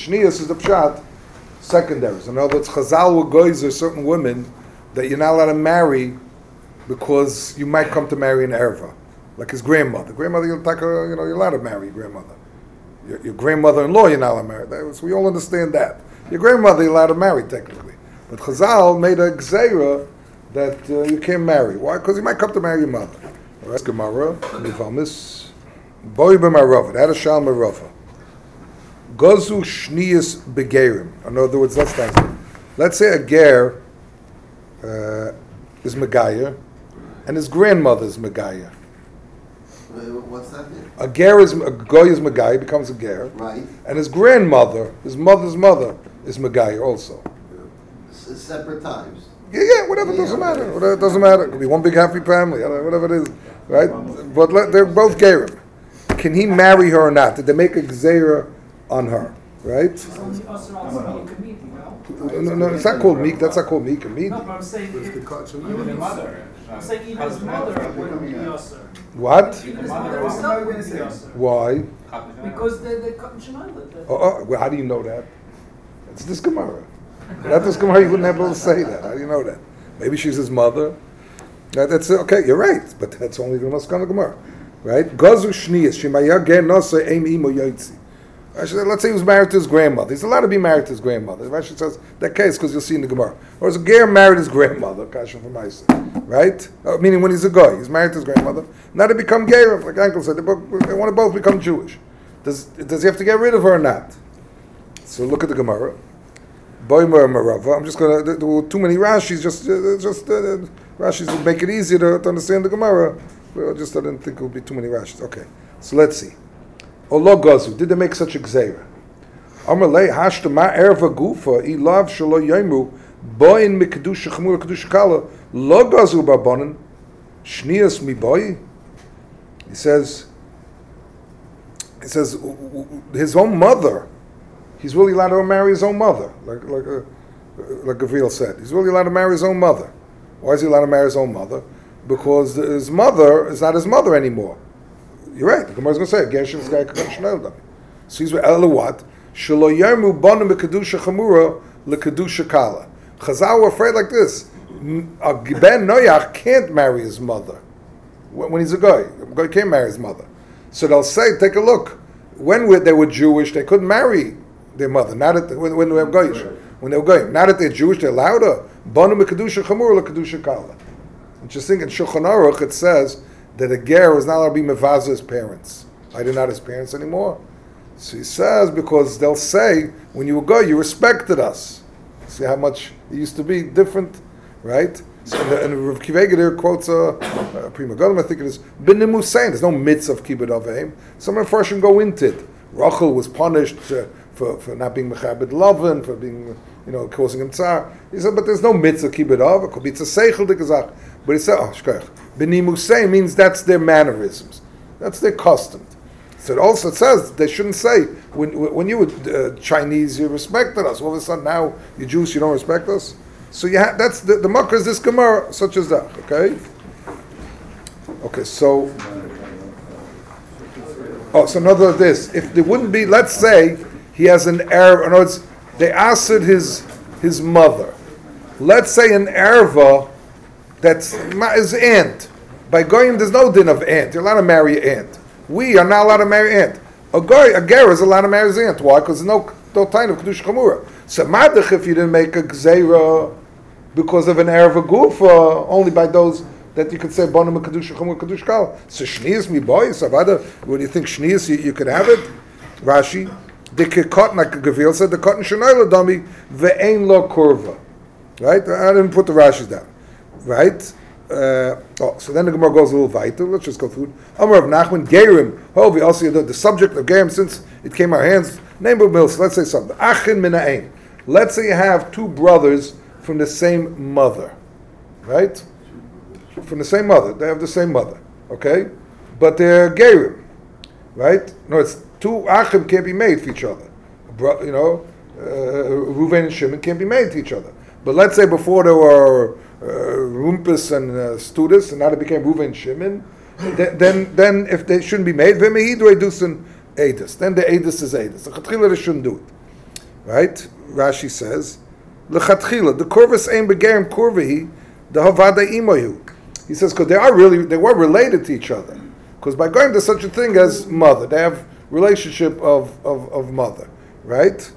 Shnius is the pshat secondaries. In other words, Chazal will goys are certain women that you're not allowed to marry because you might come to marry an erva, like his grandmother. Grandmother, you're allowed to marry your grandmother. Your grandmother-in-law, you're not allowed to marry. So we all understand that. Your grandmother, you're allowed to marry technically, but Chazal made a gzeira that you can't marry. Why? Because you might come to marry your mother. All right, Gemara, Nivamis, Boi b'marava. That is shal marava. Gozu shnius begerim. In other words, let's say a ger is Megayah, and his grandmother is Megayah. What's that mean? A goy is Megayah, becomes a ger, right? And his grandmother, his mother's mother, is Megayah also. Separate times. Yeah, whatever, doesn't matter. Whatever, it doesn't matter. It could be one big happy family, whatever it is, right? But they're both gerim. Can he marry her or not? Did they make a gzeira on her, right? No, it's not called meek. That's not called meek or meek. No, but I'm saying even his mother. I'm saying even his mother wouldn't be yosser. What? Even his mother herself wouldn't be yosser. Why? Because they're cutting Shemaila. Well, how do you know that? It's this Gemara. Without this Gemara, you wouldn't have been able to say that. How do you know that? Maybe she's his mother. That's okay. You're right, but that's only the Maskana Gemara, right? Gazu shniyas shemaya gen nasa eim imo yoitzi. Let's say he was married to his grandmother. He's allowed to be married to his grandmother. Rashi says that case because you'll see in the Gemara. Or is a ger married his grandmother? Kasha from Isa, right? Meaning when he's a guy, he's married to his grandmother. Now they become ger, like Uncle said. They want to both become Jewish. Does he have to get rid of her or not? So look at the Gemara. I'm just going to. There were too many Rashis. Rashis would make it easier to understand the Gemara. I didn't think it would be too many Rashis. Okay, so let's see. Olo gazu. Did they make such a gzeira? Amar lei hashta ma erva gufa ilav shelo yaimu boin mikadusha chamura kadusha kala lo gazu barbanan shnias mi boy. He says his own mother. He's really allowed to marry his own mother, like Gabriel said. He's really allowed to marry his own mother. Why is he allowed to marry his own mother? Because his mother is not his mother anymore. You're right. The Gemara is going to say, Gershon is guy Dami. So he's what? Shelo yarmu banu b'kedusha chamura l'kedusha kala. Chazal were afraid like this. A ben Noach can't marry his mother when he's a guy. A guy can't marry his mother. So they'll say, take a look. When they were Jewish, they couldn't marry their mother. Now that when they were goyish, when they were goyim. Now that they're Jewish, they're allowed to banu b'kedusha chamura l'kedusha kala. Interesting. In Shulchan Aruch it says that a ger was not allowed to be mevaza his parents. They're not his parents anymore. So he says because they'll say when you were go, you respected us. See how much it used to be different, right? So and Rav Kiva there quotes a Prima Gadol, I think it is B'nim Hussein. There's no mitzvah of kibbud avim. Some of the first go into it. Rachel was punished for not being mechabed Lavan, for being causing him tsar. He said, but there's no mitzvah kibbud av. It could be it's a seichel dekazach. But he said, B'nim Hussein means that's their mannerisms, that's their custom. So it says they shouldn't say when you were Chinese you respected us. All of a sudden now you're Jews, you don't respect us. So that's the makkah is this Gemara such as that. Okay. So another of this. If there wouldn't be, let's say he has an erva. In other words, they asked his mother. Let's say an erva that's his aunt. By going, there's no din of aunt. You're allowed to marry your aunt. We are not allowed to marry aunt. A ger is allowed to marry his aunt. Why? Because there's no time of kedusha chamura. So madach if you didn't make a gzeira because of an erva gufa, only by those that you could say bonum kedusha chamura kedusha kal. So shnius mi boy. So when you think shnius, you could have it. Rashi, the cotton like Gabriel said, the cotton shenayla dami ve'ein lo kurva. Right? I didn't put the Rashis down. Right? So then the Gemara goes a little weiter. Let's just go through. Amar of Nachman Gerim. We also the subject of Gerim since it came our hands. Name of Mills. Let's say something. Achin mina'ain. Let's say you have two brothers from the same mother, right? From the same mother. They have the same mother, okay? But they're Gerim, right? No, it's two Achim can't be made for each other. Reuven and Shimon can't be made to each other. But let's say before there were Rumpus and Studis, and now they became Reuven and Shimon. Then if they shouldn't be made, then the Edus is Edus. The Chatchila they shouldn't do it. right? Rashi says, L'chatchila, the kurvas aim begerim kurvahi, the havada imoyu. He says, because they were related to each other. Because by going to such a thing as mother, they have relationship of mother, right?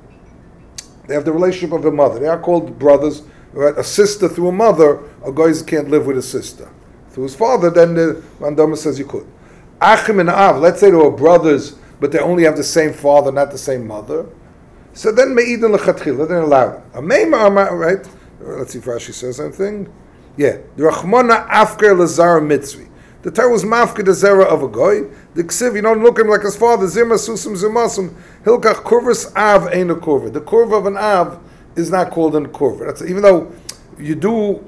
They have the relationship of a mother. They are called brothers, right? A sister through a mother, a guy can't live with a sister. Through his father, then the Mandama says you could. Achim and Av, let's say they were brothers, but they only have the same father, not the same mother. So then Me'idin l'chatchila, then allow it. Right? Let's see if Rashi says something. Yeah. The Rachmana afker l'zara mitzvi. The Torah was mafka the zera of a guy. The ksiv, you don't look at him like his father. Zimma susum zimasum. Hilkach kurvas av ain't a kurva. The kurva of an av is not called a kurva. That's even though you do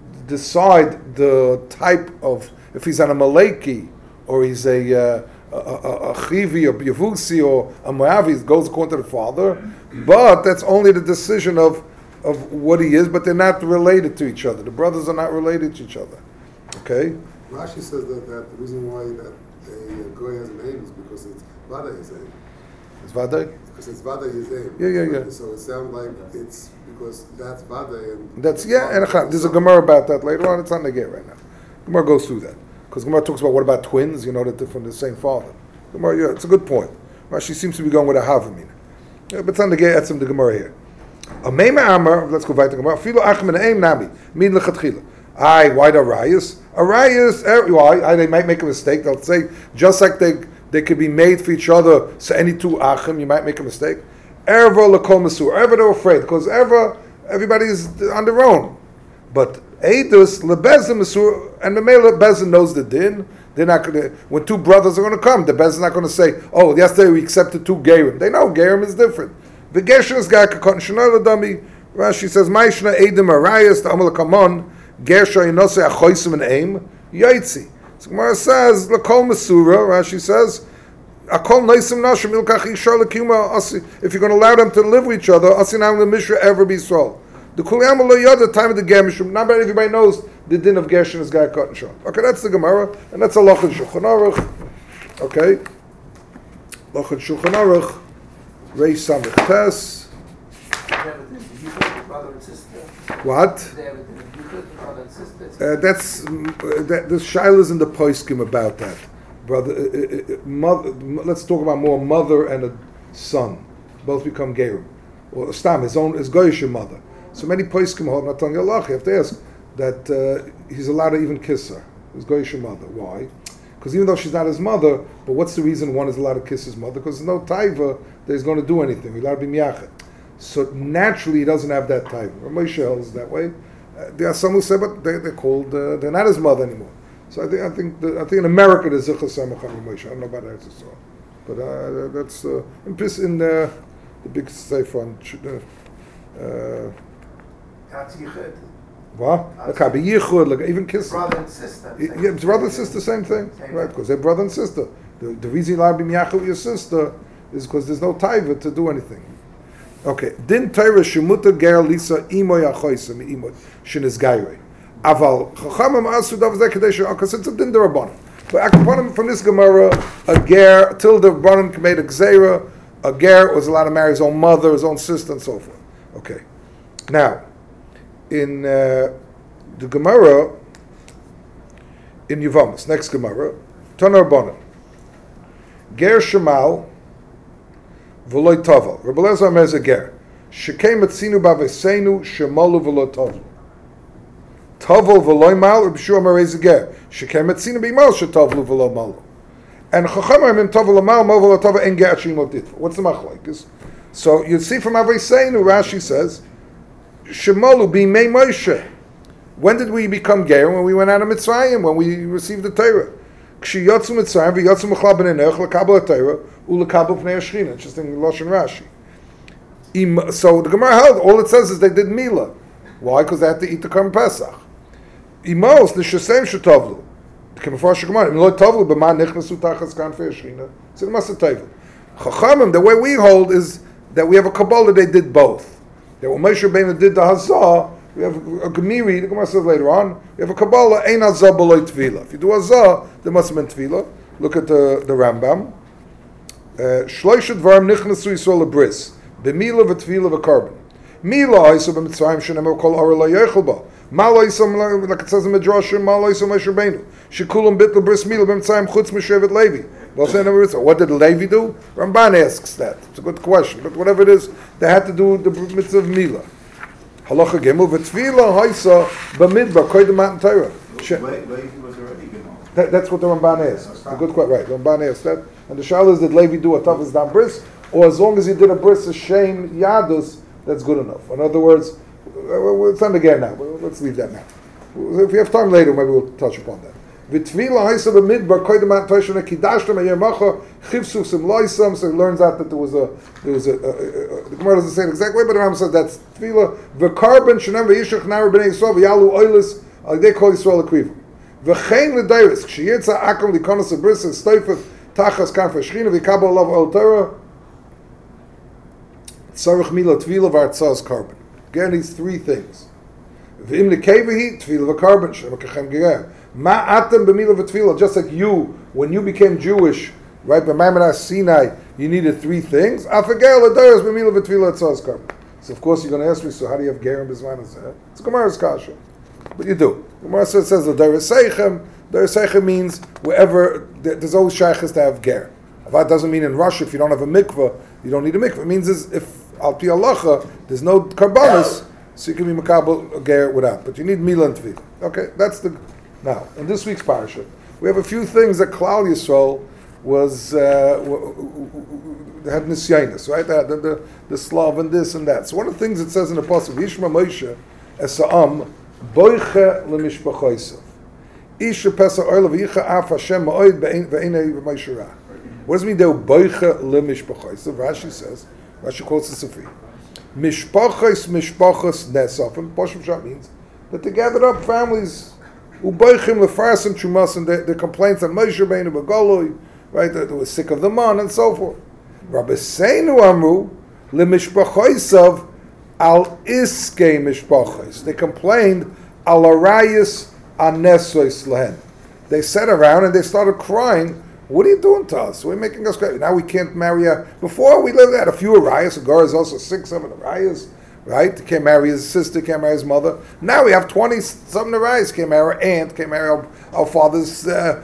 decide the type of, if he's an Amaleki or he's a Chivi or Yavusi or a Moavi, it goes according to the father, but that's only the decision of what he is, but they're not related to each other. The brothers are not related to each other. Okay? Rashi says that the reason why that a goy has a name is because it's Vada his name. It's Vada? Because it's Vada his name. Yeah. So it sounds like it's because that's Vada and... That's, and there's a Gemara about that later on. It's not negate right now. Gemara goes through that. Because Gemara talks about what about twins, that they're from the same father. Gemara, it's a good point. Rashi seems to be going with a Havamina. Yeah, but it's not negate, that's the Gemara here. A Meima Amar, let's go back to Gemara. Filo Achim and Aim Nami, Min Lechatchila. Why the Arayas? Arayas, why? They might make a mistake. They'll say, just like they could be made for each other, so any two Achim, you might make a mistake. Erva L'kol Masur. Erva, they're afraid, because Erva, everybody's on their own. But Eidus, Lebezin Masur, and the male Bezin knows the din. They're not going to, when two brothers are going to come, the Bezin's not going to say, oh, yesterday we accepted two Gerim. They know Gerim is different. The Gesher is Gakakot Shanola Dami. Rashi says, Maishna Eidim Arayas, the Amal Kamon, Gersha Inose Achoisim and Aim, Yaitzi. So Gemara says, L'kol Masura, Rashi says, Akol Noisim Nashim Ilkach Ishar L'kima, if you're going to allow them to live with each other, Asinam L'mishra ever be sold. The Kuliyam Lo the time of the Gemishim, not everybody knows the din of Gershon is Gakakot and Shon. Okay, that's the Gemara, and that's a Loch and Shulchan Aruch. Okay? Loch and Shulchan Aruch, Reish Samech Tes. What? That's the Shilas in the Poskim about that, brother. Mother, let's talk about more mother and a son, both become Gerim, or Stam, his Goyish mother. So many Poskim hold not telling Allah. You have to ask that he's allowed to even kiss her, his Goyish mother. Why? Because even though she's not his mother, but what's the reason one is allowed to kiss his mother? Because there's no taiva that he's going to do anything. He's allowed to be miyachet. So naturally, he doesn't have that type. Moshe holds that way. There are some who say, but they're called, they're not his mother anymore. So I think in America there's Zichas Samach and Moshe. I don't know about Eretz Yisrael, but that's in the big sefer on. What? Like even kiss. Brother and sister. Yeah, brother and sister, same thing, right? Because they're brother and sister. The reason you allowed to be miyachet with your sister is because there's no taiva to do anything. Okay. Din Torah shemuta ger lisa imoy achoisa mi imoy shenis gayrei. Aval chachamim asu dav zeh kadei she'akas it's a din derabanan. But akaponim from this Gemara, a ger till the Rabbanan made a gzeira, a ger was allowed to marry his own mother, his own sister, and so forth. Okay. Now, in the Gemara in Yevamos, next Gemara, Tana Rabbanan, ger shemal. V'loy tavel. Rabbi Elazar Omer is a ger. Shekei matzinu b'aveseinu shemalu v'lo tavel. Tavel v'loy mal. Rabbi Shua Omer is a ger. Shekei matzinu b'imal shetavlu v'lo malu. And Chacham Omer tavel mal mal v'lo tavel en ger shemot ditva. What's the machlokes? So you see from Aveseinu, Rashi says, shemalu b'mei Moshe. When did we become ger? When we went out of Mitzrayim, when we received the Torah. K'shiyotzu Mitzrayim v'yotzu mechlal b'nei nech l'kabel HaTorah u'l'kabel pnei Hashchina. Interesting Lashon Rashi. So the Gemara held, all it says is they did Mila. Why? Because they had to eat the Korban Pesach. Imos, the Shesem Shetovlu. The Kemefar Shemar, Imlo Tovlu, b'ma nichnasu tachas kanfei Hashchina. So the Masa Tovlu. Chachamim, the way we hold is that we have a Kabbalah, they did both. That when Moshe Rabbeinu did the Hazah, we have a Gemiri, the Gemara says later on, we have a Kabbalah, Ein Hazah b'loy Tvila. If you do Hazah, there must have been Tvila. Look at the Rambam. Shloisha dvarim nichnasu Yisrael lebris. B'mila v'tfila v'karban. Mila ha'isa b'mitzrayim shenemar kol ara lo yochel ba. Ma lo yisam, like it says in Midrashim, ma lo yisam Moshe Rabbeinu. Shekulam bitl bris mila b'mitzrayim chutz m'shevet Levi. What did Levi do? Ramban asks that. It's a good question. But whatever it is, they had to do the mitzvah of Mila. Halacha Gimel, v'tfila ha'isa b'midbar koydem matan Torah. Levi was already Gemara. That's what the Ramban asks. A good question, right? The Ramban asks that. And the shal is, did Levi do a tavas dam bris? Or as long as he did a bris, a shame yadus, that's good enough. In other words, it's on again now. Let's leave that now. If we have time later, maybe we'll touch upon that. V'tfila ha'isa b'midbar koydem matan Torah shena kidashtem ayemacha chivsuf sim loisam. So he learns out that there was a the Gemara doesn't say it the exact way, but the Rambam says that's tefillah. V'karban shenem v'yishach nar b'nei Yisrael v'yalu oilis they call Yisrael akriva. V'chein l'dayris k'shiyitza akam likonos abris and stoifet tachas kanf hashchina v'kabel alav oil Torah tzarich mila tefillah v'artzaz karban. Again, these three things. V'im l'kevehi tefillah v'karban shem k'chem gereh. Ma'atem b'mila v'tefillah. Just like you, when you became Jewish, right? B'maimanah Sinai, you needed three things. Afagel l'dayris b'mila v'tefillah tzaz karban. So of course you're going to ask me, so how do you have ger and b'zman? It's Gemara's kasha. But you do. Gemara says the Dairis Seichem means wherever there's always shaykhs to have ger. That doesn't mean in Russia if you don't have a mikveh, you don't need a mikveh. It means is if al pi halacha there's no karbanis, so you can be makabel a ger without. But you need mila and tefillah. Okay, that's the now in this week's parasha we have a few things that Klal Yisrael was had nisyanis, right? They had the Slav and this and that. So one of the things it says in the pasuk Yishma Moshe esa'am boiche lemishpachoisav. Isha pesa oil v'yicha af Hashem ma'od ve'enei v'mayshirah. What does it mean? They're boiche lemishpachoisav. Rashi says. Rashi quotes the Sifri. Mishpachos nesafim. Poshem Shah means that they gathered up families who boichim lefarsim chumas and their complaints on Moshe Rabbeinu b'Goloi, right? They were sick of the man and so forth. Rabbi Seinu amru lemishpachoisav. Al iske mishpachos. They complained al arayis anesois lehen. They sat around and they started crying. What are you doing to us? We're making us cry. Now we can't marry her. Before we lived at a few arayas. A girl is also 6, 7 arayas, right? Can't marry his sister. Can't marry his mother. Now we have 20-something arayas. Can't marry our aunt. Can't marry our father's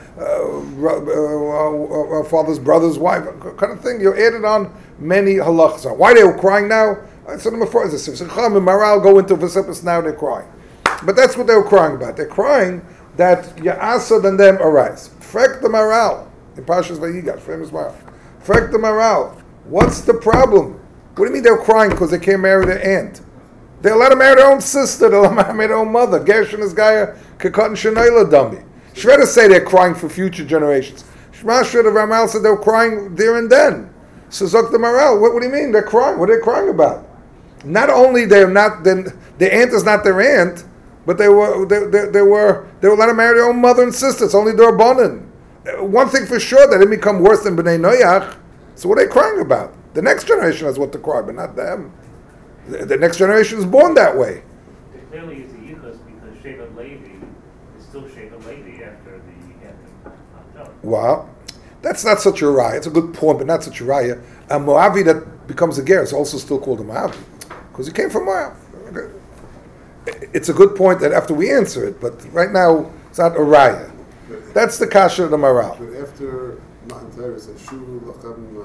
brother's wife. Kind of thing. You're added on many halachas. Why they were crying now? I said them before, as a Simcham and Maral go into Vesipus, now they're crying. But that's what they were crying about. They're crying that Ya'asad and them arise. Frek the Maral, in Parshas Vayigash, famous Maral. Frek the Maral, what's the problem? What do you mean they were crying because they can't marry their aunt? They're allowed to marry their own sister, they're allowed to marry their own mother. Gershon is Gaya, Kekot and Shanaila Dumbi. Shveda say they're crying for future generations. Shema Shveda Ramal said they were crying there and then. So Zok the Maral, what do you mean? They're crying. What are they crying about? Not only they're not, then their aunt is not their aunt, but they were allowed to marry their own mother and sister. It's only their abonin. One thing for sure, they didn't become worse than Bnei Noach. So what are they crying about? The next generation has what to cry, but not them. The next generation is born that way. It clearly is a yichus because Shevet Levi is still Shevet Levi after the Antim. Wow. That's not such a raya. It's a good point, but not such a raya. A Moavi that becomes a ger is also still called a Moavi. Because he came from Moab. Okay. It's a good point that after we answer it, but right now it's not a raya. That's the kasha of the Maral. But after Matan Torah says Shuvu Lachem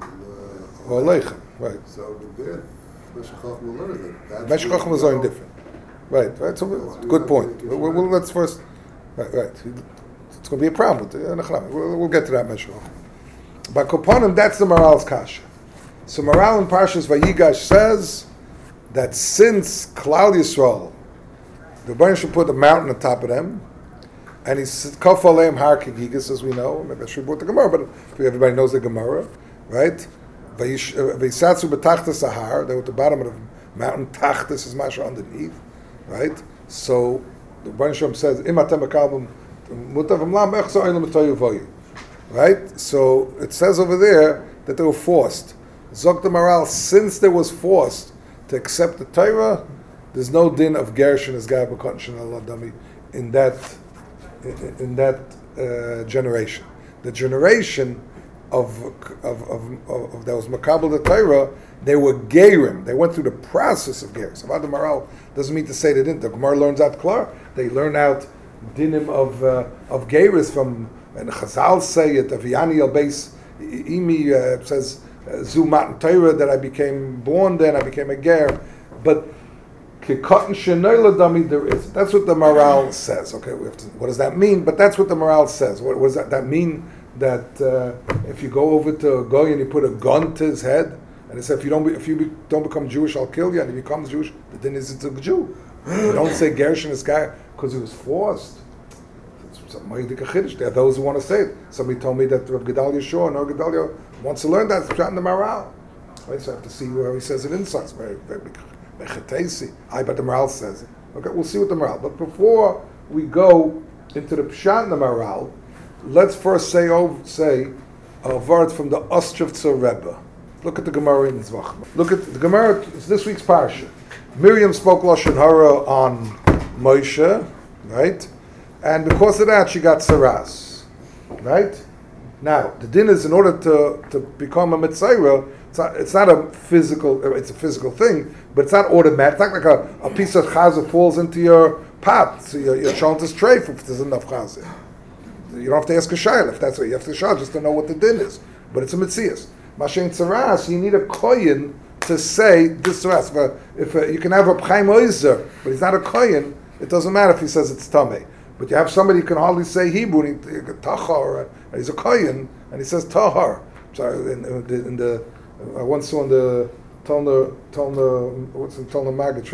Aleichem, right. So there, Meshech Chochmah learns that. Meshech Chochmah was only different. Right. So good point. Let's first. Right. It's going to be a problem with the Nechlami. We'll get to that Meshech Chochmah. But Koponim, that's the Maral's kasha. So Maral in Parshas Vayigash says that since Klal Yisrael, the Rebbeinu should put a mountain on top of them, and he's Kaf Aleim Har Kegigas, as we know. Maybe I should put the Gemara, but everybody knows the Gemara, right? Vayisatzu b'tachtas Sahar, they were at the bottom of the mountain. Tachtas is masha underneath, right? So the Rebbeinu Shalom says, Im atem b'kalbim mutav lam echso oilam b'toyu voyu, right? So it says over there that they were forced. Zok the Maral, since they was forced to accept the Torah, there's no din of Gershon as Gaya B'Kot Shanal Adami in that generation. The generation that was Makabal the Torah, they were Gerim. They went through the process of Gerim. So Avad Maral doesn't mean to say they didn't. The Gemara learns out klar. They learn out dinim of Geris from, and Chazal say it, Aviani al Beis Imi says, Zu Matan Torah, that I became born then, I became a Ger. But Kikatan Shenoila Dami, there is. That's what the Maral says. Okay, what does that mean? But that's what the Maral says. What does that mean? That if you go over to a Goy and you put a gun to his head, and it says if you don't become Jewish, I'll kill you, and he becomes Jewish, the din is it's a Jew. You don't say Gershon is guy because he was forced. There are those who want to say it. Somebody told me that Rav Gedalia Shor, and Rav Gedalia wants to learn that. It's in the Maral. Right, so I have to see where he says it inside. It's very, very big. But the Maral says it. Okay, we'll see what the Maral. But before we go into the Pshat in the Maral, let's first say a word from the Ostrovtzer Rebbe. Look at the Gemara in Zvach. Look at the Gemara. It's this week's parsha. Miriam spoke Lashon Hara on Moshe, right? And because of that, she got saras, right? Now, the din is in order to become a mitzayra, it's not a physical, it's a physical thing, but it's not automatic. It's not like a piece of chaza falls into your pot, so you're shown to strafe if there's enough chaza. You don't have to ask a shayla if that's what you have to shayla just to know what the din is. But it's a mitzias. Mashen tzaras, you need a koyin to say this tzaras. If you can have a pchaim oizer, but he's not a koyin, it doesn't matter if he says it's tamei. But you have somebody who can hardly say Hebrew, and tahar, and he's a koyin, and he says tahar. Sorry, in the I once saw in the Talmud Maggid,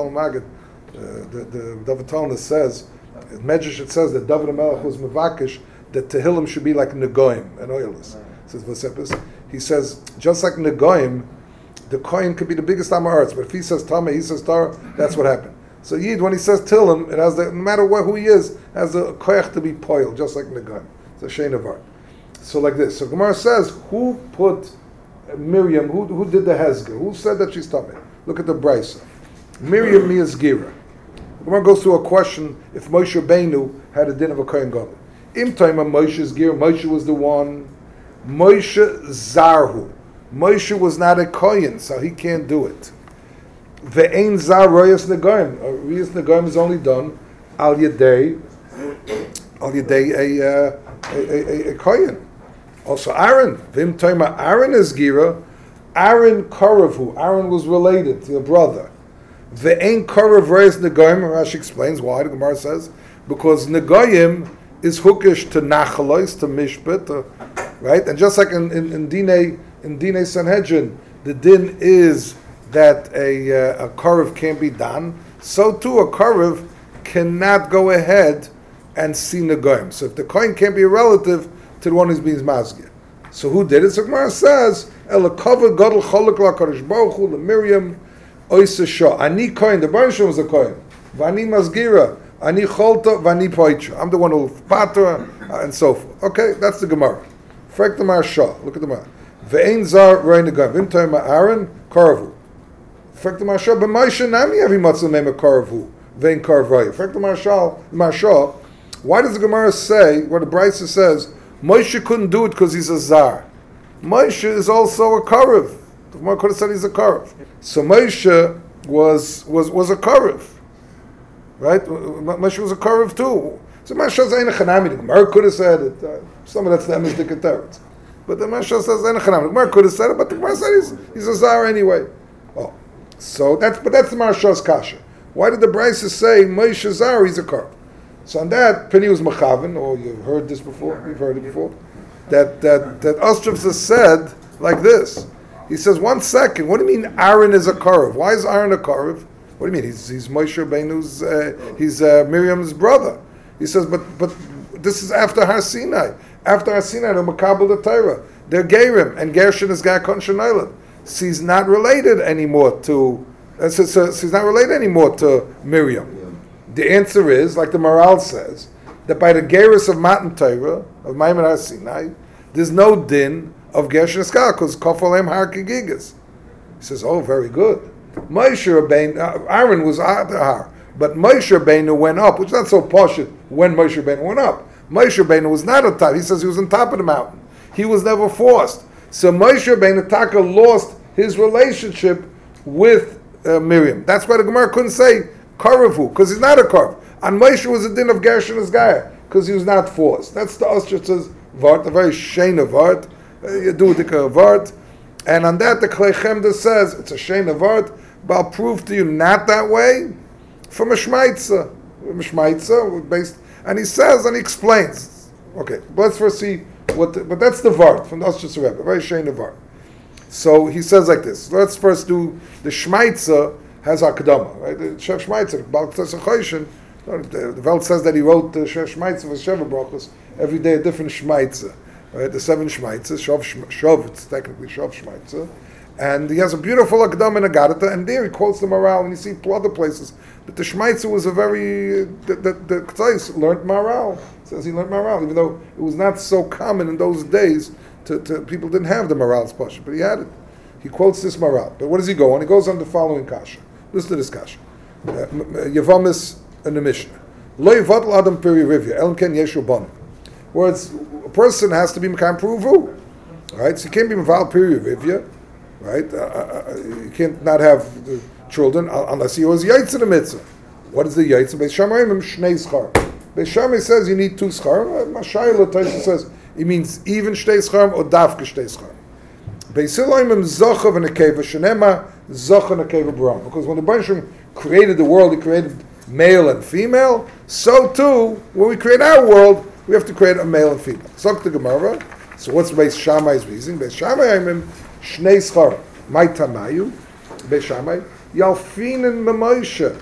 the David Talmud says, Medrash it says that David HaMelech was mevakish that Tehillim should be like Negoim and oilers. He says just like Negoim, the kohen could be the biggest Amaretz, but if he says Tameh, he says Tar, that's what happened. So Yid, when he says Tehillim, it has no matter who he is, has a koyach to be poil, just like Negoim. It's a shein of art. So like this. So Gemara says, who put Miriam? Who did the hezger? Who said that she's Tameh? Look at the brisa. Miriam Mias Gira. Gemara goes through a question if Moshe Rabbeinu had a din of a kohen gadol. Im time of Moshe's Gira, Moshe was the one. Moshe Zarhu. Moshe was not a kohen, so he can't do it. Ve'ein zar royas negoim. Royas negoim is only done al yedei a kohen. Also Aaron. Vim toima Aaron is gira. Aaron koravu. Aaron was related to your brother. Ve'ein korav royas negoim. Rashi explains why. The Gemara says because negoim is hookish to nachalois, to mishpet, right? And just like in Dinei Sanhedrin, the din is that a korav can't be done. So too a korav cannot go ahead and see negoim. So if the kohen can't be a relative to the one who's being mazgir, so who did it? So Gemara says, "Elakava gadol cholak lakadosh baruch hu leMiriam oisa shah." Ani kohen. The Baruch was a kohen. Vani mazgira. Ani cholta. Vani poitra. I'm the one who patra and so forth. Okay, that's the Gemara. Frek the Marsha. Look at the Gemara. Ve'ein zar roy negoim. Vim toima Aaron koravu. Frek the Marsha. B'Moshe nami avi matzah mema koravu. Ve'ein korav. Frek the Marsha. Why does the Gemara say, what the Brisa says, Moshe couldn't do it because he's a zar? Moshe is also a korav. The Gemara could have said he's a korav. So Moshe was a korav. Right? Moshe was a korav too. So Moshe says, Ein Chanami. The Gemara could have said it. Some of that's the Emes Dikataritz. But the Moshe says, Ein Chanami. The Gemara could have said it, but the Gemara said he's a zar anyway. Oh. So that's the Marsha's kasha. Why did the Brisa say Moshe zar, he's a korav? So on that, Penny was Machavan, or you've heard this before, you've heard it before, that Ostrovtzer said like this. He says, 1 second, what do you mean Aaron is a korav? Why is Aaron a korav? What do you mean? He's Moshe Rabbeinu's, he's Miriam's brother. He says, but this is after Har Sinai. After Har Sinai, they're Makabel the Torah. They're Gerim, and Gershon is Gakon Shanaylan. So he's not related anymore to, so he's not related anymore to Miriam. The answer is, like the Maral says, that by the Geras of Matan Torah, of Maimon Har Sinai, there's no din of Gershon Eskal, because Kofalem Har Kegigas. He says, oh, very good. Moshe Rabbeinu, Aaron was at the Har, but Moshe Rabbeinu went up, which is not so posh when Moshe Rabbeinu went up. Moshe Rabbeinu was not on top. He says he was on top of the mountain. He was never forced. So Moshe Rabbeinu Taka lost his relationship with Miriam. That's why the Gemara couldn't say Karavu, because he's not a Karav. And Moshe was a din of Gershon as Gaia, because he was not forced. That's the Ostritz's Vart, a very Shena Vart, Yedudika Vart. And on that, the Klei Chemda says, it's a Shena Vart, but I'll prove to you not that way from a Shmaitza. Based, and he says, and he explains. Okay, let's first see but that's the Vart from the Ostritz's Rebbe, very Shena Vart. So he says like this. Let's first do the Shmaitza has Akdama, right? The Chef Shmaitza, Baal Tzesach Choshen, the Welt says that he wrote the Chef Shmaitza for Sheva Brachos, every day a different Shmaitza, right? The 7 Shmaitzas, Shov, it's technically Shov Shmaitza, and he has a beautiful Akdama in Agadata, and there he quotes the Maral, and you see other places, but the Shmaitza was a very, the K'tzais learned Maral, says he learned Maral, even though it was not so common in those days, to people didn't have the Maral's Pasha, but he had it. He quotes this Maral. But what does he go on? He goes on the following Kasha. Listen to this Kasha. Yavamis in the Mishnah. Lo yivatel adam peri rivya, elam ken yeshu banim. Whereas a person has to be Mekayim Pruvu. Right? So he can't be Meval peri rivya. Right? You can't not have the children unless he was Yaitz in the mitzvah. What is the Yaitz? Beis Shammai shnei schar. Beis Shammai says you need 2 schar. Mashayla Taisa says it means even shtei schar or dafke shtei schar. Beis Hillel zochav and nekeva shenema zochav and nekeva b'ram. Because when the Baruch created the world, he created male and female. So too, when we create our world, we have to create a male and female. Zok the Gemara. So what's Beis Shammai's reasoning? Beis Shammai shnei schar. My tamayu. Beis Shammai yalfinen b'Moshe.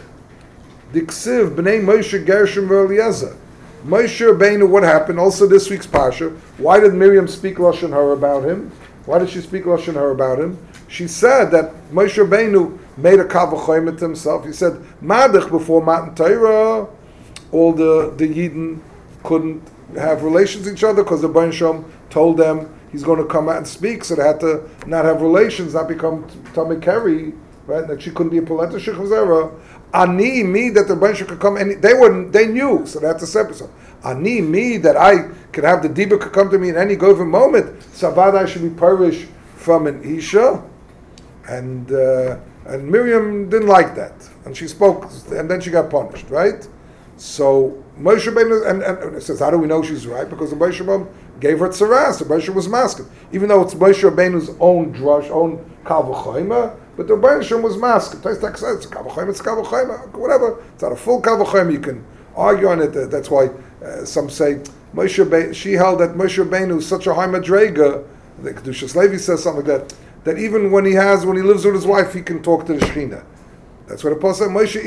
Diksiv b'nei Moshe Gershom v'Eliezer. Moshe Rabbeinu, what happened? Also this week's Pasha. Why did Miriam speak Lashon Hara about him? Why did she speak Lashon Hara about him? She said that Moshe Rabbeinu made a Kal V'chomer to himself. He said, Madach before Matan Torah, all the Yidden couldn't have relations with each other because the Baruch Shem told them he's going to come out and speak, so they had to not have relations, not become Tamei Keri, right? That she couldn't be a Polenta Shech Zera. Ani, me, that the Baruch Shem could come, and they knew, so they had to separate themselves. Ani, me, that I could have the Dibur could come to me in any given moment. Savad, I should be parish from an Isha. And Miriam didn't like that. And she spoke, and then she got punished, right? So Moshe Rabbeinu, and it says, how do we know she's right? Because the Moshe Rabbeinu gave her tzaras, the Moshe was masking. Even though it's Moshe Rabbeinu's own drush, own Kal V'chomer, but the Moshe was masking. It's Kal V'chomer, whatever. It's not a full Kal V'chomer, you can argue on it. That's why some say she held that Moshe Rabbeinu is such a high madrega. The Kedushas Levi says something like that even when he lives with his wife, he can talk to the Shechina. That's what the Apostle said.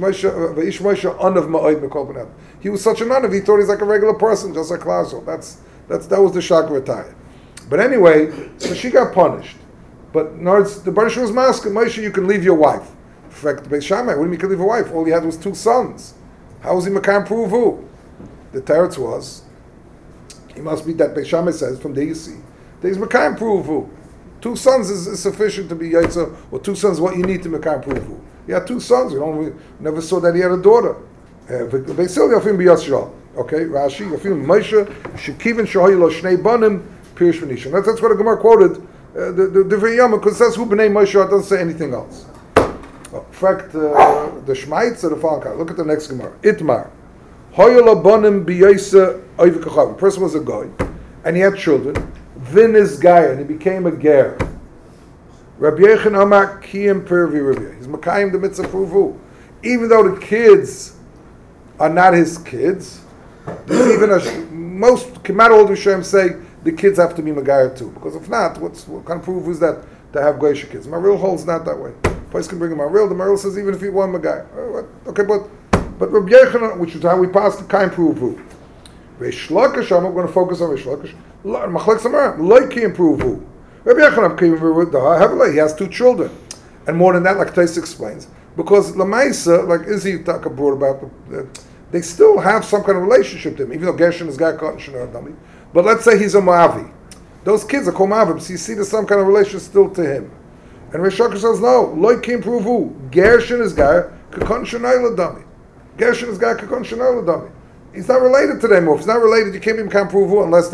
Moshe anav ma'od mekol b'nei. He was such an anav, he thought he's like a regular person, just like Klausel. That was the Shakrataya. But anyway, so she got punished. But in other words, the Baruch was masking, Moshe, you can leave your wife. In fact, Beis Shammai, what do you mean you can leave your wife? All he had was 2 sons. How was he Mekayim Pruvu? The teretz was, he must be that Beis Shammai says, from there you see, that he's Mekayim Pruvu. 2 sons is sufficient to be Yaitza, or 2 sons what you need to Mekayim Pruvu. He had 2 sons, we never saw that he had a daughter. Beis Hillel Yafim b'Yasshal. Okay, Rashi, Yafim Moshe, Shekivin Shohay Lo Shnei Banim, Pirish V'Nishan. That's what the Gemara quoted, the V'yama, because it says who b'nei Moshe, it doesn't say anything else. In fact, the Shmaitz of the following. Look at the next Gemara. Itmar. Hoyala Banim b'Yasa Oivikachav. The person was a guy, and he had children. Vin is guy, and he became a ger. Rabbi Yechon Amar Kiyim Pervi Rivya. He's Makayim the Mitzvah Pruvu. Even though the kids are not his kids, even most Kemat Old Rishonim say the kids have to be Magayah too. Because if not, what kind of proof is that to have Goyish kids? Maril holds not that way. Place can bring him Maril. The Maril says even if he won Magayah. Okay, but Rabbi Yechon, which is how we pass the Kaim Pruvu. Reish Lakish, I'm going to focus on Reish Lakish. Machlek Samar, Loiki and Pruvu. Rabbi Yechon came heavily. He has 2 children, and more than that, like Tais explains, because Lamaisa, like Izzy Taka brought about, they still have some kind of relationship to him, even though Gershon is Gai Cotton Shana Adami. But let's say he's a Moavi. Those kids are called Moavim, so you see there's some kind of relationship still to him. And Reish Lakish says, no, Loiki and Pruvu. Gershon is Gai Cotton Shana Adami. Gershon is Gai Cotton Shana Adami. He's not related to them. If he's not related, you can't be Mekayim Pruvu unless they're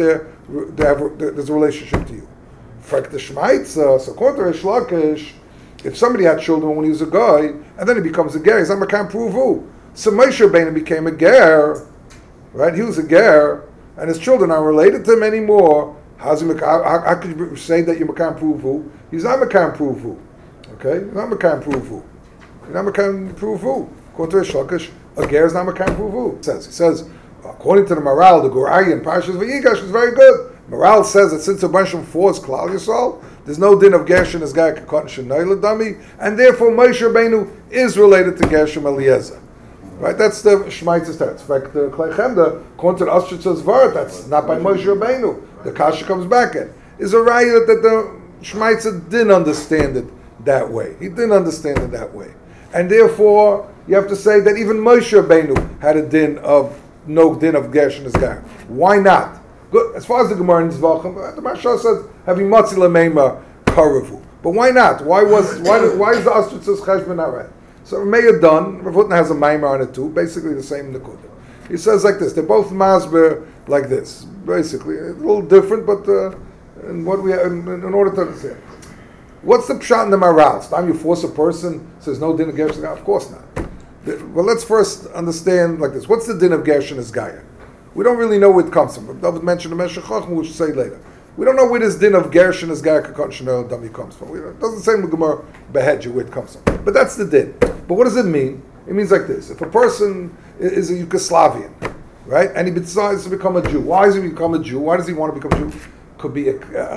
there's a relationship to you. Frek the Shmaitza, so according to Reish Lakish, if somebody had children when he was a guy, and then he becomes a ger, he's not Makam Pruvu. So Moshe Rabbeinu became a ger, right? He was a ger, and his children aren't related to him anymore. How could you say that you're Makam Pruvu? He's not Makam Pruvu. Okay? He's not Makam Pruvu. He's not Makam Pruvu. According to Reish Lakish, a ger is not Makam Pruvu. He says, according to the Maral, the Gorai and Parshas Vayigash is very good. Maral says that since a bunch of force Klal Yisrael, there's no din of Gershon as Gai Kakot Shenayla Dami, and therefore Moshe Rabbeinu is related to Gershom Eliezer. Right? That's the Shmaitz's teretz. In fact, the Klei Chemda, according to the Ostritz's Vart, that's not by Moshe Rabbeinu. The Kasha comes back in. Is a raya that the Shmaitzer didn't understand it that way. He didn't understand it that way. And therefore, you have to say that even Moshe Rabbeinu had a din of no din of Gershon as Gai. Why not? Good. As far as the Gemara in Zvachim, the Mashal says having Matzi Lameima Karavu. But why not? Why is the Ostritz's Cheshbon not right? So Meir Dun, Rav Hutner has a Maimer on it too, basically the same Nekuda. He says like this, they're both masber like this, basically. A little different, but in order to understand. What's the pshat in the Maral? Time you force a person, says no din of Gershon, of course not. Well, let's first understand like this. What's the din of Gershon as Gaya? We don't really know where it comes from. David mentioned the Meshech Chochmah, which we'll say later. We don't know where this din of Gershon as Gaya Kakot Shenayla Dami comes from. It doesn't say in the Gemara Behedja where it comes from. But that's the din. But what does it mean? It means like this. If a person is a Yugoslavian, right, and he decides to become a Jew, why does he become a Jew? Why does he want to become a Jew? Could be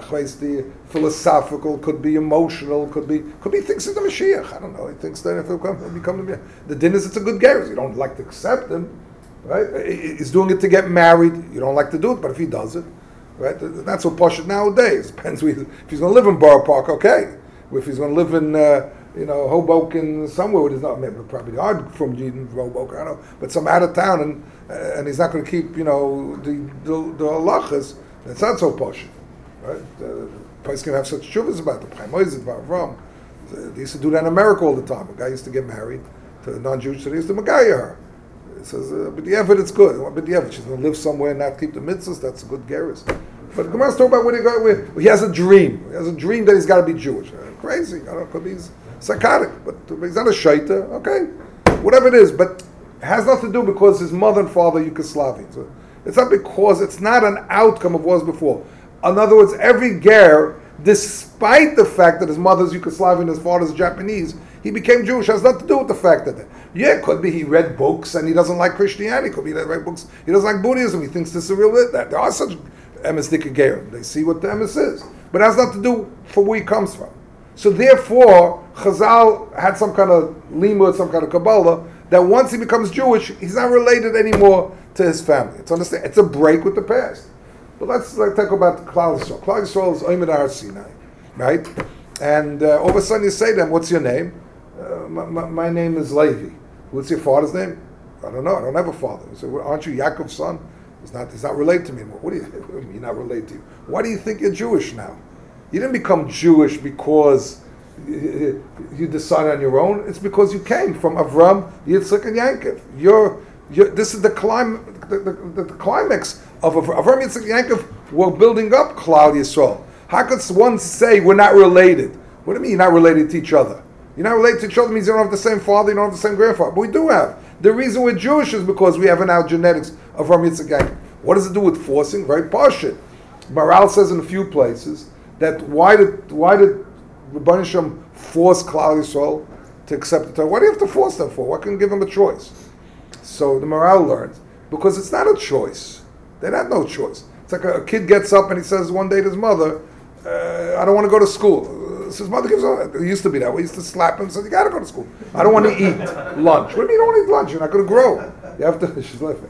philosophical, could be emotional, could be thinks he's the Mashiach. I don't know. He thinks that if he'll become the din is it's a good ger. You don't like to accept him, right? He's doing it to get married. You don't like to do it, but if he does it, right, that's what posh nowadays. Depends if he's going to live in Borough Park, okay. If he's going to live in Hoboken somewhere where there's not maybe probably hard from Hoboken, I don't know, but some out of town and he's not going to keep the halachas. It's not so posh, right? The place can have such shuvas about the Chaim Oizid, Avram. They used to do that in America all the time. A guy used to get married to a non-Jewish, so they used to magaya her. It says, but the effort it's good. But the effort, she's going to live somewhere and not keep the mitzvahs. That's a good gerus. But Gemara's talking about where he has a dream. He has a dream that he's got to be Jewish. Crazy. I don't know, could be psychotic, but he's not a shaita. Okay, whatever it is, but it has nothing to do because his mother and father are Yugoslavian. So it's not because it's not an outcome of what was before. In other words, every ger, despite the fact that his mother's Yugoslavian, his father's Japanese, he became Jewish. It has nothing to do with the fact that it could be he read books and he doesn't like Christianity. It could be he read books. He doesn't like Buddhism. He thinks this is a real. There are such emes dikagerim. They see what the emes is, but it has nothing to do for where he comes from. So therefore, Chazal had some kind of limud, some kind of Kabbalah, that once he becomes Jewish, he's not related anymore to his family. It's a break with the past. But let's talk about Klal Yisrael. Klal Yisrael is Oimid Har Sinai, right? And all of a sudden you say to them, what's your name? My name is Levi. What's your father's name? I don't know. I don't have a father. He said, well, aren't you Yaakov's son? He's not related to me anymore. What do you mean not related to you? Why do you think you're Jewish now? You didn't become Jewish because you decided on your own. It's because you came from Avram, Yitzchak, and Yaakov. This is the climax of Avram, Yitzchak, and Yaakov were building up Klal Yisrael. How could one say we're not related? What do you mean you're not related to each other? You're not related to each other means you don't have the same father, you don't have the same grandfather. But we do have. The reason we're Jewish is because we have in our genetics of Avram, Yitzchak, Yaakov. What does it do with forcing? Very partial. Maral says in a few places that why did Rebbeinu Shem force Klal Yisrael to accept the Torah? What do you have to force them for? Why couldn't give them a choice? So the Maral learns because it's not a choice. They had no choice. It's like a kid gets up and he says one day to his mother, "I don't want to go to school." So his mother gives up. It used to be that way. He used to slap him and say, "You got to go to school. I don't want to eat lunch." What do you mean you don't want to eat lunch? You're not going to grow. You have to. She's laughing.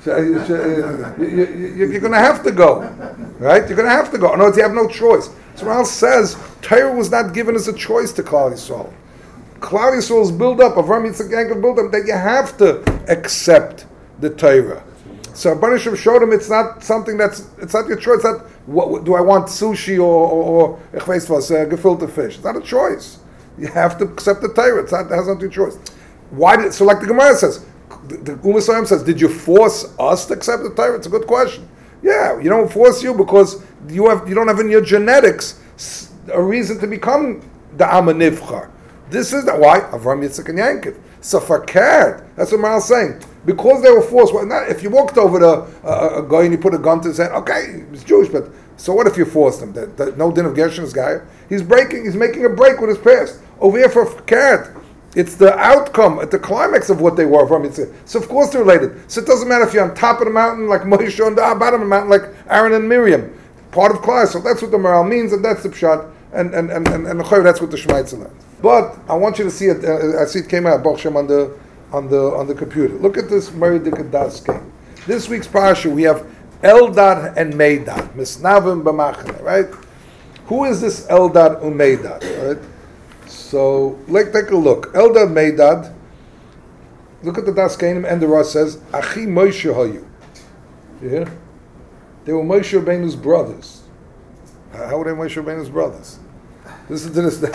You're going to have to go, right? You're going to have to go. In other words, you have no choice. So Maral says Torah was not given as a choice to Klal Yisrael. Klal Yisrael's build up, Avram Yitzchak Yaakov build up, that you have to accept the Torah. So Rebbeinu Shem showed him it's not something it's not your choice. It's not what do I want sushi or gefilte fish. It's not a choice. You have to accept the Torah. It has not your choice. So like the Gemara says, the Umm Sayyim says, did you force us to accept the Torah? It's a good question. Yeah, you don't force you because you don't have in your genetics a reason to become the Am Nivchar. This is why Avram, Yitzchak, and Yankov. So fakert. That's what Mahal's saying. Because they were forced. Well, not, if you walked over to a guy and you put a gun to his head, okay, he's Jewish, but so what if you forced him? No din of Gershon, this guy. He's making a break with his past. Over here for fakert, it's the outcome, at the climax of what they were from Yitzchak. So of course they're related. So it doesn't matter if you're on top of the mountain like Moshe and the bottom of the mountain like Aaron and Miriam. Part of Klal. So that's what the moral means, and that's the pshat, and that's what the Shemaitza learns. But I want you to see it. I see it came out Baruch Shem on the computer. Look at this Meridik Das game. This week's parsha we have Eldad and Meidad, Misnavim b'machne. Right? Who is this Eldad and Meidad? Right? So let's take a look. Eldad Meidad. Look at the Das Kainim, and the Rosh says Achi Moshe Hayu. You hear? They were Moshe Rabbeinu's brothers. How were they Moshe Rabbeinu's brothers? Listen to this.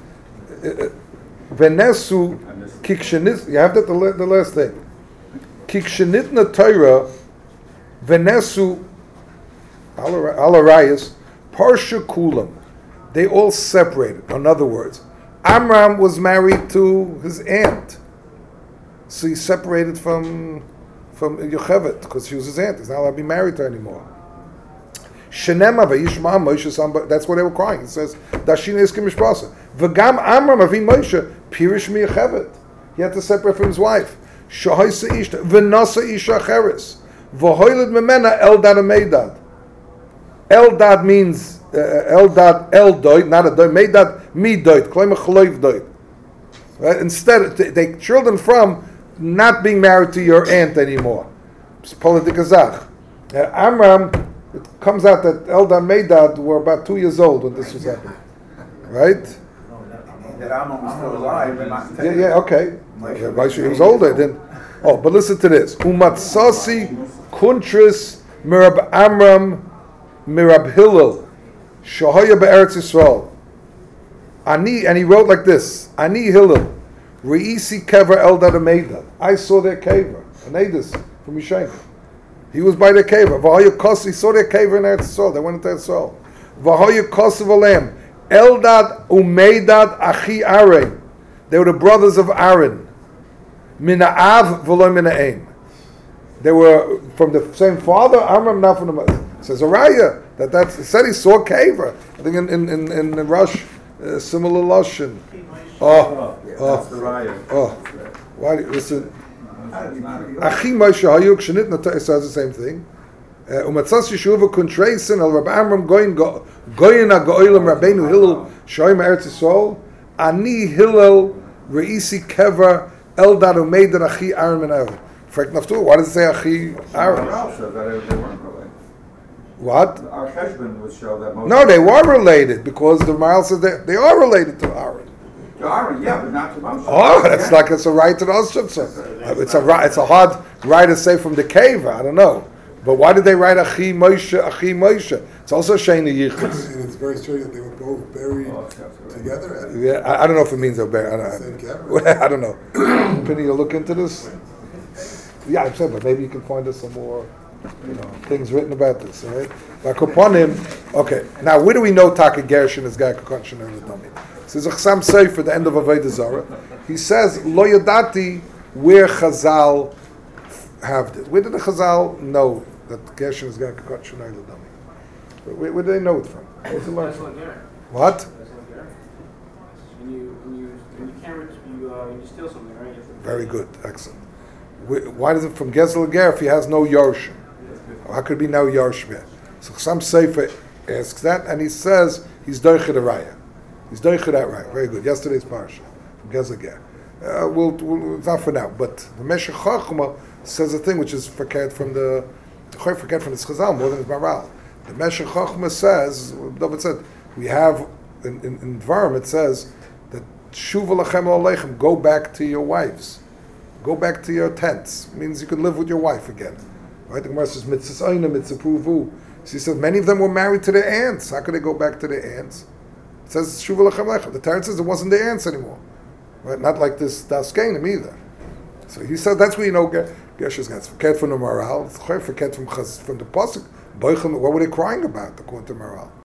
Venesu kikshenit. You have that the last thing. Kikshenitna Torah. Venesu alarayas parsha kulam. They all separated. In other words, Amram was married to his aunt, so he separated from Yocheved because she was his aunt. He's not allowed to be married to her anymore. Shenema ve'yishma Moshe samba. That's what they were crying. It says Dashina iskim mishpasa. V'gam Amram avi Moshe pirish mi Yocheved. He had to separate from his wife. Shahaisa ishta v'nasa isha cheres v'hoyled memena Eldad Meidad. Eldad means Eldad Eldoid, not a doid. Meidad mi doid. Claim a chloiv doid. Right? Instead, they children from not being married to your aunt anymore. It's politikazach. Amram. It comes out that Eldad and Meidad were about 2 years old when this was happening, right? That Amram was still alive, and not okay. He was older then. Oh, but listen to this. Umatsasi kuntris mirab Amram mirab Hillel shahaya be'eretz Yisrael. Ani, and he wrote like this: Ani Hillel reisi kever Eldad and Meidad. I saw their kever. Anedis from Yishayim. He was by the cave. He saw their cave in Eretz Yisrael. They went into Eretz Yisrael. V'hayu kosev alem. Eldad umeidad achi Aaron. They were the brothers of Aaron. Mina av v'lo mina aim. They were from the same father. Amram not from the mother. It says Araya that it said he saw Kaver. I think in Rush similar lashon. That's the Raya. Why? Listen. Achi Moshe Hayuk Shenit Nata says the same thing. Umatzas Yeshuva Kuntreisen al Rabbi Amram Goyin Go'ilam Rabbeinu Hillel Shoyim Eretz Yisrael Ani Hillel Reisi Kever Eldad Umeidad Achi Aaron Ben Aaron. Frank Naftur, why does it say Achi Aaron? They weren't related. What? Our Cheshbon would show that most. No, they were related because the Maral says they are related to Aaron. To Aaron, yeah, but not to Moshe. Oh, that's like it's a right to the Oshutza. It's a hard right to say from the cave. I don't know, but why did they write Achi Moshe? Achi Moshe. It's also Shayna Yichus. And it's very strange that they were both buried together. Yeah, I don't know if it means they're buried. I don't know. Penny, you look into this. Yeah, I'm saying, but maybe you can find us some more, things written about this. All right. Like upon him. Okay. Now, where do we know Taka Gershon is Guy Kokonshin and the Dummy? This is a Chassam Sefer at the end of Avodah Zarah. He says, Lo Yadati, where Chazal have this. Where did the Chazal know that Gershon is going to cut Shonai L'Dami? Where do they know it from? What? When you steal something, right? Very good, excellent. Why does it from Gezel Ger if he has no Yorshim? How could it be no Yorshim? So Chassam Sefer asks that, and he says he's Doichid Araya. He's doichid that right. Very good. Yesterday's parsha from Gezel Ger. It's not for now, but the Meshech Chachma says a thing which is forget from the Chazal more than his Maral. The Meshech Chachma says, David said, we have in Dvarim it says that Shuva lachem aleichem, go back to your wives, go back to your tents. It means you can live with your wife again. Right? The Gemara says mitzvah oina, mitzvah pruvu. So he says many of them were married to their aunts. How could they go back to their aunts? It says Shuva lachem aleichem. The Torah says it wasn't their aunts anymore. Right? Not like this Das Kainim either. So he said that's where you know Gesher's got forget from the Maral, forget from the pasuk. What were they crying about, according to Maral?